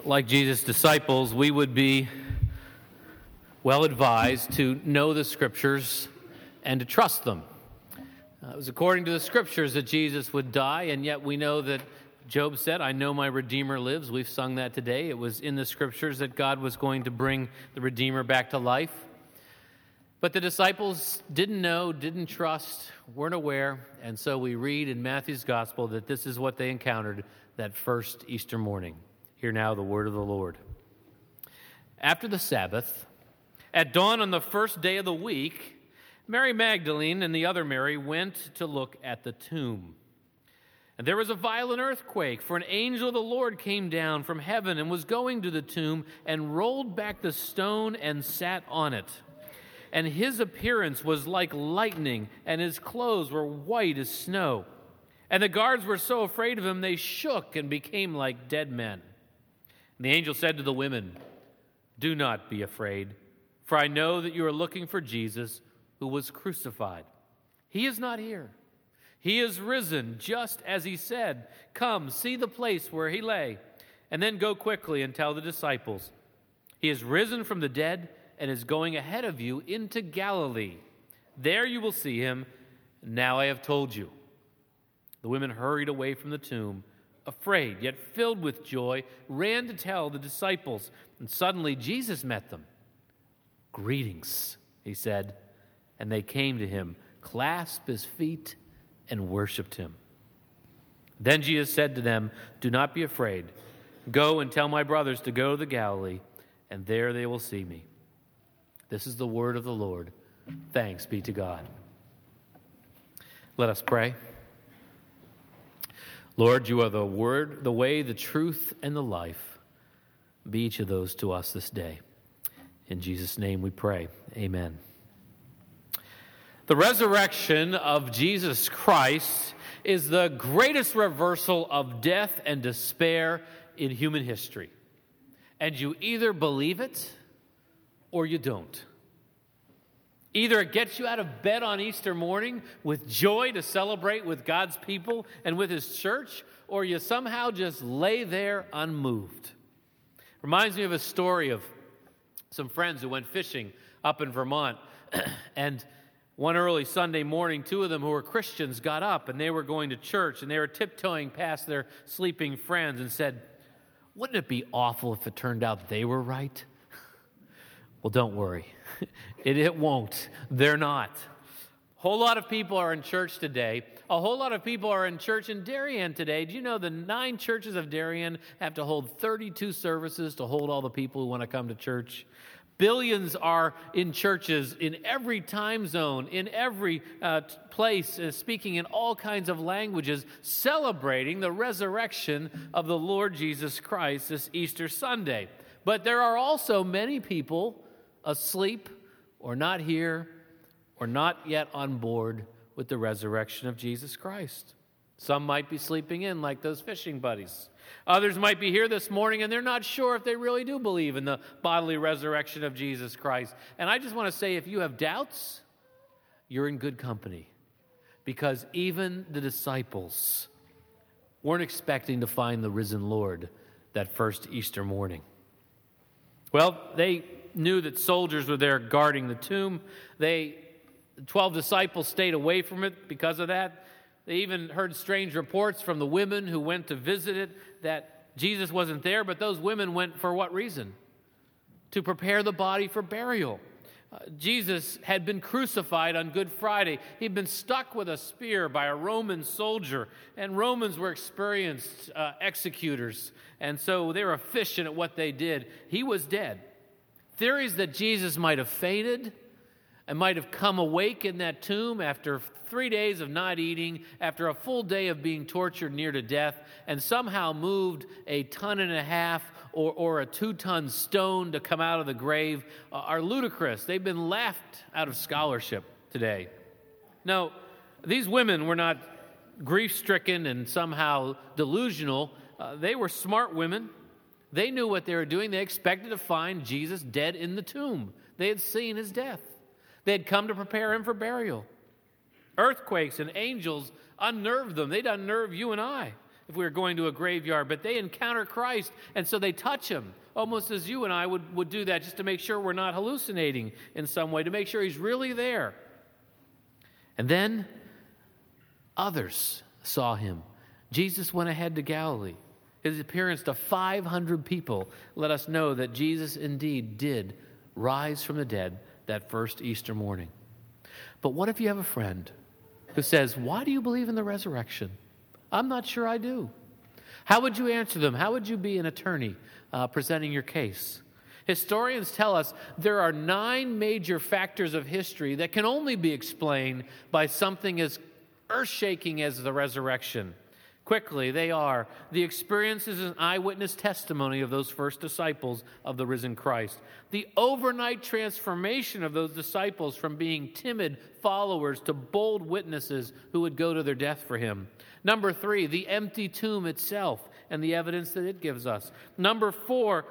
like Jesus' disciples, we would be well advised to know the Scriptures and to trust them. It was according to the Scriptures that Jesus would die, and yet we know that Job said, "I know my Redeemer lives." We've sung that today. It was in the Scriptures that God was going to bring the Redeemer back to life. But the disciples didn't know, didn't trust, weren't aware, and so we read in Matthew's Gospel that this is what they encountered that first Easter morning. Hear now the word of the Lord. After the Sabbath, at dawn on the first day of the week, Mary Magdalene and the other Mary went to look at the tomb. And there was a violent earthquake, for an angel of the Lord came down from heaven and was going to the tomb and rolled back the stone and sat on it. And his appearance was like lightning, and his clothes were white as snow. And the guards were so afraid of him, they shook and became like dead men. And the angel said to the women, "Do not be afraid, for I know that you are looking for Jesus, who was crucified. He is not here. He is risen, just as he said. Come, see the place where he lay, and then go quickly and tell the disciples. He is risen from the dead and is going ahead of you into Galilee. There you will see him. Now I have told you." The women hurried away from the tomb, afraid, yet filled with joy, ran to tell the disciples, and suddenly Jesus met them. "Greetings," he said, and they came to him, clasped his feet, and worshipped him. Then Jesus said to them, "Do not be afraid. Go and tell my brothers to go to the Galilee, and there they will see me." This is the word of the Lord. Thanks be to God. Let us pray. Lord, you are the word, the way, the truth, and the life. Be each of those to us this day. In Jesus' name we pray. Amen. The resurrection of Jesus Christ is the greatest reversal of death and despair in human history. And you either believe it or you don't. Either it gets you out of bed on Easter morning with joy to celebrate with God's people and with his church, or you somehow just lay there unmoved. Reminds me of a story of some friends who went fishing up in Vermont. And one early Sunday morning, two of them who were Christians got up and they were going to church, and they were tiptoeing past their sleeping friends and said, "Wouldn't it be awful if it turned out they were right?" Well, don't worry. It won't. They're not. A whole lot of people are in church today. A whole lot of people are in church in Darien today. Do you know the 9 churches of Darien have to hold 32 services to hold all the people who want to come to church? Billions are in churches in every time zone, in every place, speaking in all kinds of languages, celebrating the resurrection of the Lord Jesus Christ this Easter Sunday. But there are also many people asleep or not here or not yet on board with the resurrection of Jesus Christ. Some might be sleeping in like those fishing buddies. Others might be here this morning and they're not sure if they really do believe in the bodily resurrection of Jesus Christ. And I just want to say, if you have doubts, you're in good company, because even the disciples weren't expecting to find the risen Lord that first Easter morning. Well, they knew that soldiers were there guarding the tomb. The 12 disciples stayed away from it because of that. They even heard strange reports from the women who went to visit it that Jesus wasn't there, but those women went for what reason? To prepare the body for burial. Jesus had been crucified on Good Friday. He'd been stuck with a spear by a Roman soldier, and Romans were experienced executors, and so they were efficient at what they did. He was dead. Theories that Jesus might have fainted and might have come awake in that tomb after 3 days of not eating, after a full day of being tortured near to death, and somehow moved a 1.5 tons or a 2-ton stone to come out of the grave are ludicrous. They've been laughed out of scholarship today. No, these women were not grief-stricken and somehow delusional. They were smart women. They knew what they were doing. They expected to find Jesus dead in the tomb. They had seen his death. They had come to prepare him for burial. Earthquakes and angels unnerved them. They'd unnerve you and I. if we were going to a graveyard, but they encounter Christ, and so they touch him, almost as you and I would do that, just to make sure we're not hallucinating in some way, to make sure he's really there. And then others saw him. Jesus went ahead to Galilee. His appearance to 500 people let us know that Jesus indeed did rise from the dead that first Easter morning. But what if you have a friend who says, "Why do you believe in the resurrection?" "I'm not sure I do." How would you answer them? How would you be an attorney presenting your case? Historians tell us there are 9 major factors of history that can only be explained by something as earth-shaking as the resurrection. Quickly, they are the experiences and eyewitness testimony of those first disciples of the risen Christ, the overnight transformation of those disciples from being timid followers to bold witnesses who would go to their death for him. Number 3, the empty tomb itself and the evidence that it gives us. Number 4,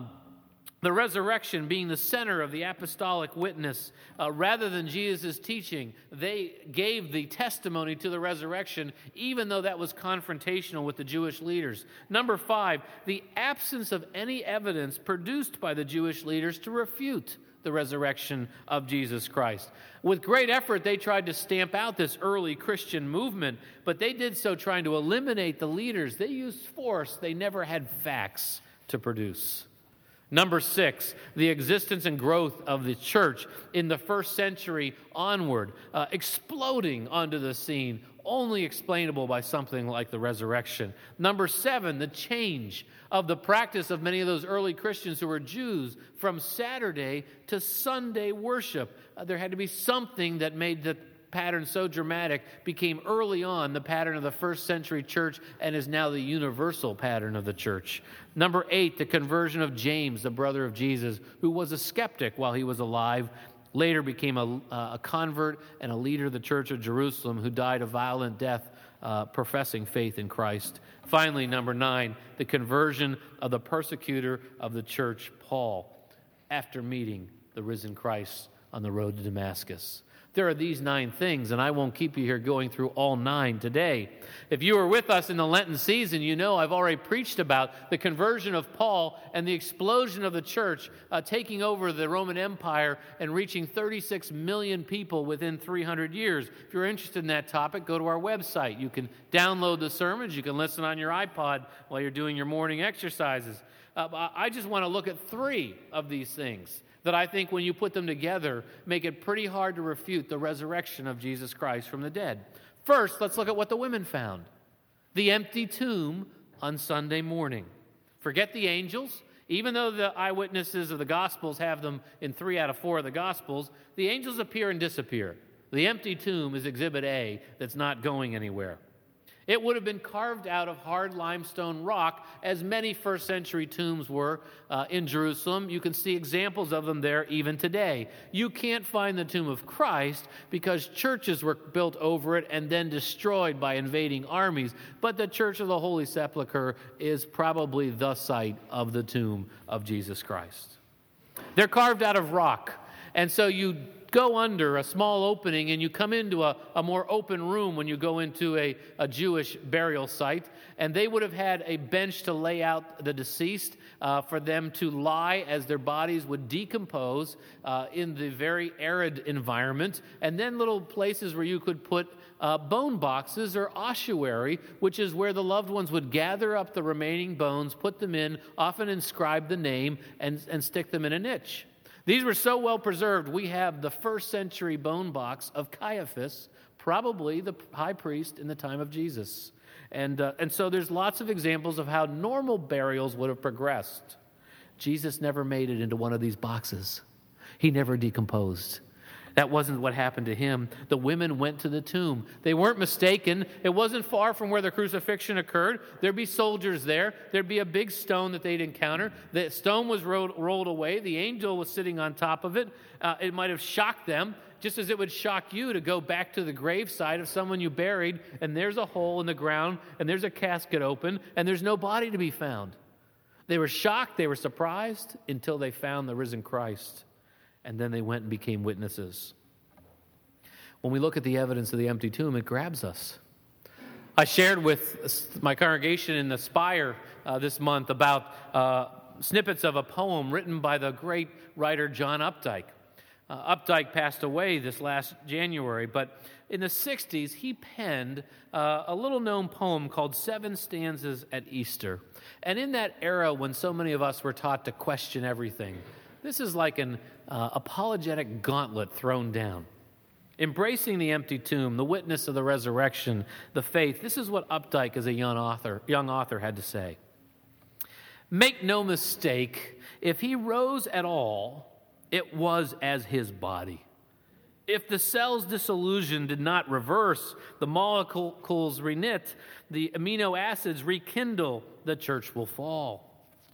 the resurrection being the center of the apostolic witness. Rather than Jesus' teaching, they gave the testimony to the resurrection, even though that was confrontational with the Jewish leaders. Number 5, the absence of any evidence produced by the Jewish leaders to refute the resurrection of Jesus Christ. With great effort, they tried to stamp out this early Christian movement, but they did so trying to eliminate the leaders. They used force. They never had facts to produce. Number 6, the existence and growth of the church in the first century onward, exploding onto the scene, only explainable by something like the resurrection. Number 7, the change of the practice of many of those early Christians who were Jews from Saturday to Sunday worship. There had to be something that made the pattern so dramatic, became early on the pattern of the first century church and is now the universal pattern of the church. Number 8, the conversion of James, the brother of Jesus, who was a skeptic while he was alive, later became a convert and a leader of the church of Jerusalem who died a violent death professing faith in Christ. Finally, number 9, the conversion of the persecutor of the church, Paul, after meeting the risen Christ on the road to Damascus. There are these 9 things, and I won't keep you here going through all 9 today. If you were with us in the Lenten season, you know I've already preached about the conversion of Paul and the explosion of the church taking over the Roman Empire and reaching 36 million people within 300 years. If you're interested in that topic, go to our website. You can download the sermons. You can listen on your iPod while you're doing your morning exercises. I just want to look at 3 of these things that I think when you put them together make it pretty hard to refute the resurrection of Jesus Christ from the dead. First, let's look at what the women found. The empty tomb on Sunday morning. Forget the angels. Even though the eyewitnesses of the Gospels have them in 3 out of 4 of the Gospels, the angels appear and disappear. The empty tomb is Exhibit A that's not going anywhere. It would have been carved out of hard limestone rock, as many first century tombs were in Jerusalem. You can see examples of them there even today. You can't find the tomb of Christ because churches were built over it and then destroyed by invading armies. But the Church of the Holy Sepulchre is probably the site of the tomb of Jesus Christ. They're carved out of rock, and so you go under a small opening and you come into a more open room when you go into a Jewish burial site. And they would have had a bench to lay out the deceased for them to lie as their bodies would decompose in the very arid environment. And then little places where you could put bone boxes or ossuary, which is where the loved ones would gather up the remaining bones, put them in, often inscribe the name, and stick them in a niche. These were so well preserved, we have the first century bone box of Caiaphas, probably the high priest in the time of Jesus. And so there's lots of examples of how normal burials would have progressed. Jesus never made it into one of these boxes. He never decomposed. That wasn't what happened to him. The women went to the tomb. They weren't mistaken. It wasn't far from where the crucifixion occurred. There'd be soldiers there. There'd be a big stone that they'd encounter. The stone was rolled away. The angel was sitting on top of it. It might have shocked them, just as it would shock you to go back to the gravesite of someone you buried, and there's a hole in the ground, and there's a casket open, and there's no body to be found. They were shocked. They were surprised until they found the risen Christ. And then they went and became witnesses. When we look at the evidence of the empty tomb, it grabs us. I shared with my congregation in the Spire this month about snippets of a poem written by the great writer John Updike. Updike passed away this last January, but in the 60s, he penned a little-known poem called Seven Stanzas at Easter. And in that era when so many of us were taught to question everything, this is like an apologetic gauntlet thrown down. Embracing the empty tomb, the witness of the resurrection, the faith, this is what Updike as a young author had to say. Make no mistake, if he rose at all, it was as his body. If the cell's dissolution did not reverse, the molecules reknit, the amino acids rekindle, the church will fall.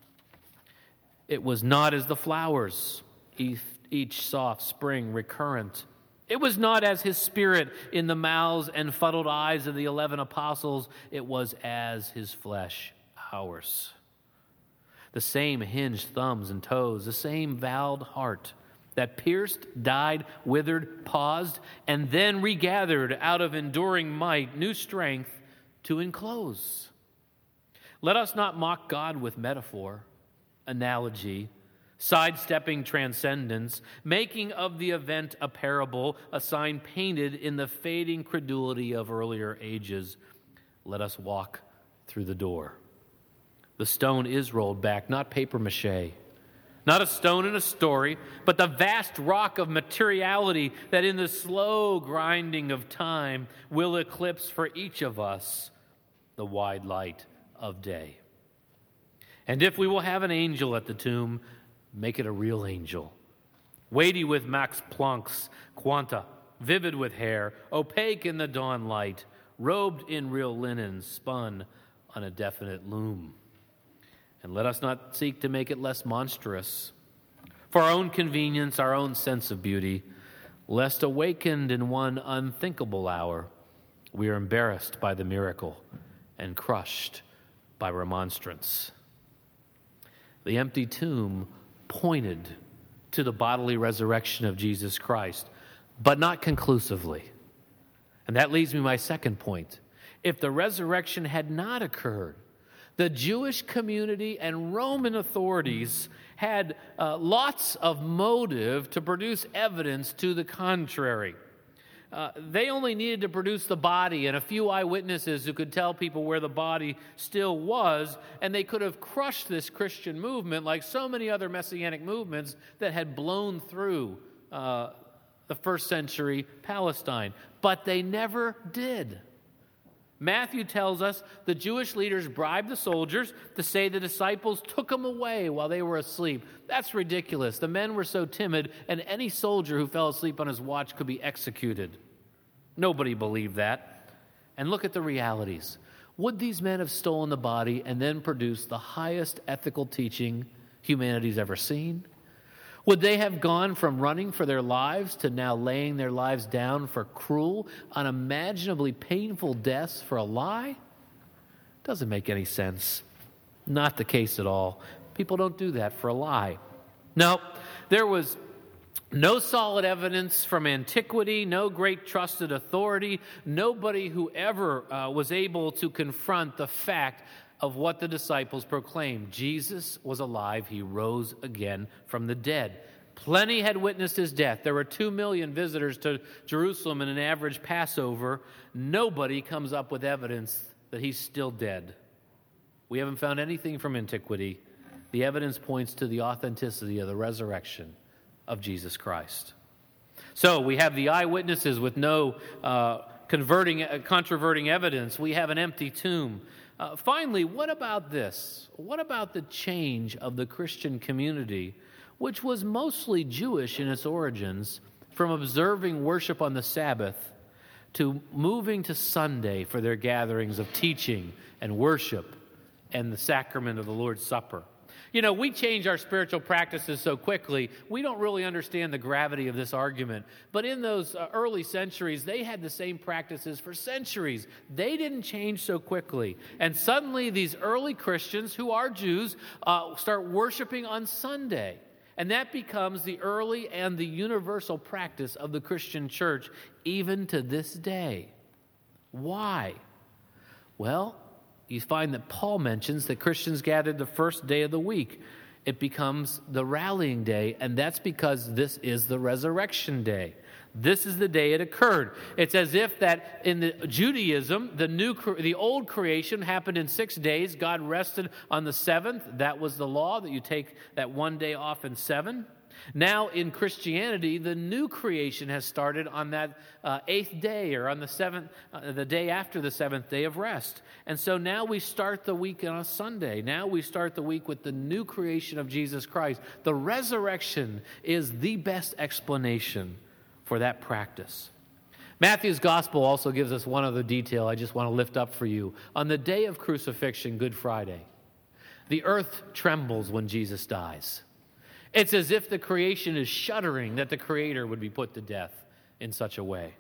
It was not as the flowers, each soft spring recurrent. It was not as his spirit in the mouths and fuddled eyes of the 11 apostles. It was as his flesh, ours. The same hinged thumbs and toes, the same valved heart that pierced, died, withered, paused, and then regathered out of enduring might, new strength to enclose. Let us not mock God with metaphor, analogy, sidestepping transcendence, making of the event a parable, a sign painted in the fading credulity of earlier ages. Let us walk through the door. The stone is rolled back, not papier-mâché, not a stone in a story, but the vast rock of materiality that in the slow grinding of time will eclipse for each of us the wide light of day. And if we will have an angel at the tomb, make it a real angel, weighty with Max Planck's quanta, vivid with hair, opaque in the dawn light, robed in real linen, spun on a definite loom. And let us not seek to make it less monstrous, for our own convenience, our own sense of beauty, lest awakened in one unthinkable hour, we are embarrassed by the miracle and crushed by remonstrance. The empty tomb pointed to the bodily resurrection of Jesus Christ, but not conclusively. And that leads me to my second point. If the resurrection had not occurred, the Jewish community and Roman authorities had lots of motive to produce evidence to the contrary. They only needed to produce the body and a few eyewitnesses who could tell people where the body still was, and they could have crushed this Christian movement like so many other messianic movements that had blown through the first century Palestine. But they never did. Matthew tells us the Jewish leaders bribed the soldiers to say the disciples took them away while they were asleep. That's ridiculous. The men were so timid, and any soldier who fell asleep on his watch could be executed. Nobody believed that. And look at the realities. Would these men have stolen the body and then produced the highest ethical teaching humanity's ever seen? Would they have gone from running for their lives to now laying their lives down for cruel, unimaginably painful deaths for a lie? Doesn't make any sense. Not the case at all. People don't do that for a lie. No, there was no solid evidence from antiquity, no great trusted authority, nobody who ever was able to confront the fact of what the disciples proclaimed. Jesus was alive. He rose again from the dead. Plenty had witnessed his death. There were 2 million visitors to Jerusalem in an average Passover. Nobody comes up with evidence that he's still dead. We haven't found anything from antiquity. The evidence points to the authenticity of the resurrection of Jesus Christ. So we have the eyewitnesses with no controverting evidence. We have an empty tomb. Finally, what about this? What about the change of the Christian community, which was mostly Jewish in its origins, from observing worship on the Sabbath to moving to Sunday for their gatherings of teaching and worship and the sacrament of the Lord's Supper? You know, we change our spiritual practices so quickly, we don't really understand the gravity of this argument. But in those early centuries, they had the same practices for centuries. They didn't change so quickly. And suddenly these early Christians, who are Jews, start worshiping on Sunday. And that becomes the early and the universal practice of the Christian church, even to this day. Why? Well, you find that Paul mentions that Christians gathered the first day of the week. It becomes the rallying day, and that's because this is the resurrection day. This is the day it occurred. It's as if that in the Judaism, the old creation happened in 6 days. God rested on the seventh. That was the law, that you take that one day off in 7. Now in Christianity, the new creation has started on that 8th day, or on the 7th, the day after the 7th day of rest. And so now we start the week on a Sunday. Now we start the week with the new creation of Jesus Christ. The resurrection is the best explanation for that practice. Matthew's gospel also gives us one other detail I just want to lift up for you. On the day of crucifixion, Good Friday, the earth trembles when Jesus dies. It's as if the creation is shuddering that the Creator would be put to death in such a way.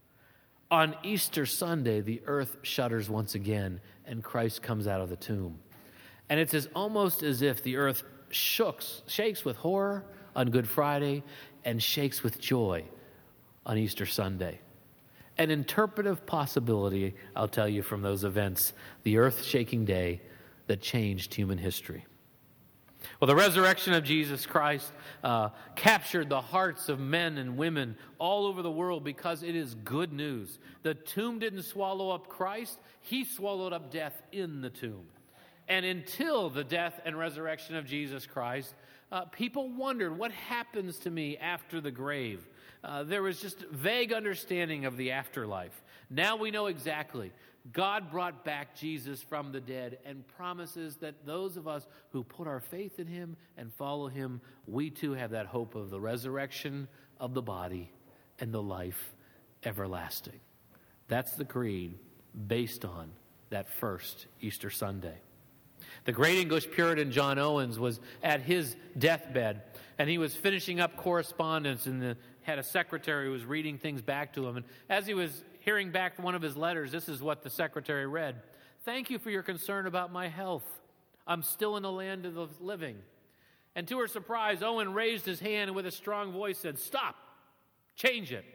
On Easter Sunday, the earth shudders once again, and Christ comes out of the tomb. And it's almost as if the earth shakes with horror on Good Friday and shakes with joy on Easter Sunday. An interpretive possibility, I'll tell you, from those events, the earth-shaking day that changed human history. Well, the resurrection of Jesus Christ captured the hearts of men and women all over the world because it is good news. The tomb didn't swallow up Christ. He swallowed up death in the tomb. And until the death and resurrection of Jesus Christ, people wondered, what happens to me after the grave? There was just vague understanding of the afterlife. Now we know exactly. God brought back Jesus from the dead and promises that those of us who put our faith in him and follow him, we too have that hope of the resurrection of the body and the life everlasting. That's the creed based on that first Easter Sunday. The great English Puritan John Owens was at his deathbed, and he was finishing up correspondence, and had a secretary who was reading things back to him. And as he was hearing back one of his letters, this is what the secretary read. "Thank you for your concern about my health. I'm still in the land of the living." And to her surprise, Owen raised his hand and with a strong voice said, "Stop. Change it.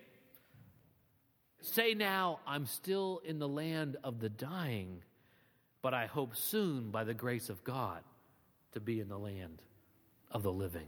Say now, I'm still in the land of the dying, but I hope soon, by the grace of God, to be in the land of the living."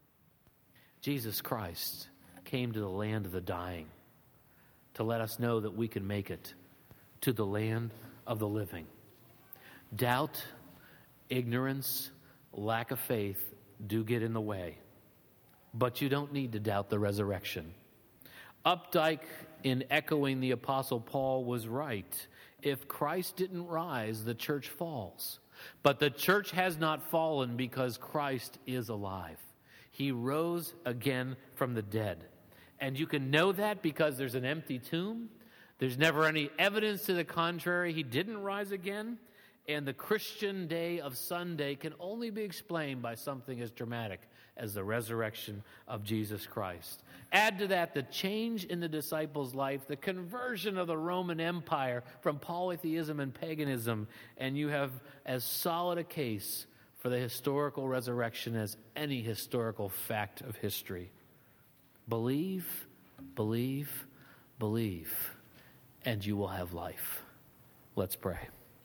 Jesus Christ came to the land of the dying to let us know that we can make it to the land of the living. Doubt, ignorance, lack of faith do get in the way, but you don't need to doubt the resurrection. Updike, in echoing the Apostle Paul, was right. If Christ didn't rise, the church falls. But the church has not fallen because Christ is alive. He rose again from the dead. And you can know that because there's an empty tomb. There's never any evidence to the contrary. He didn't rise again. And the Christian day of Sunday can only be explained by something as dramatic as the resurrection of Jesus Christ. Add to that the change in the disciples' life, the conversion of the Roman Empire from polytheism and paganism, and you have as solid a case for the historical resurrection as any historical fact of history. Believe, believe, believe, and you will have life. Let's pray.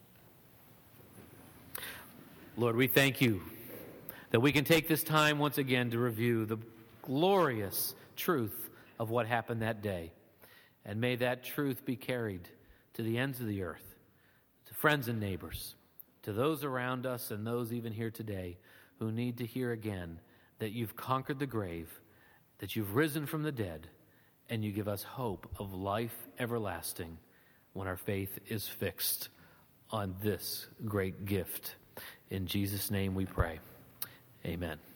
Lord, we thank you that we can take this time once again to review the glorious truth of what happened that day. And may that truth be carried to the ends of the earth, to friends and neighbors, to those around us and those even here today who need to hear again that you've conquered the grave, that you've risen from the dead, and you give us hope of life everlasting when our faith is fixed on this great gift. In Jesus' name we pray. Amen.